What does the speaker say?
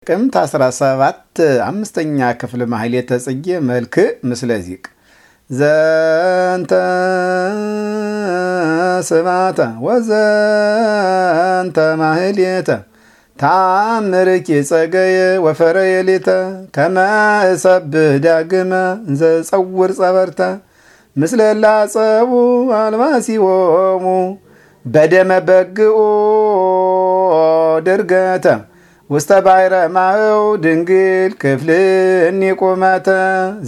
ጥቅምት 17 አምስተኛ ክፍል ማህሌተ ጽጌ መልክ ምስለ ዚቅ ዘንተ ስባተ ወዘንተ ማህሌተ ታምርኪ ጸገየ ወፈረየ ሌተ ከመ እሰብህ ዳግመ ዘጸውር ጸበርተ ምስለ ላጸቡ አልባሲሆሙ በደመ በግኡ ድርገተ ውስተ ባሕረ ማህው ድንግል ክፍልኒ ቁመተ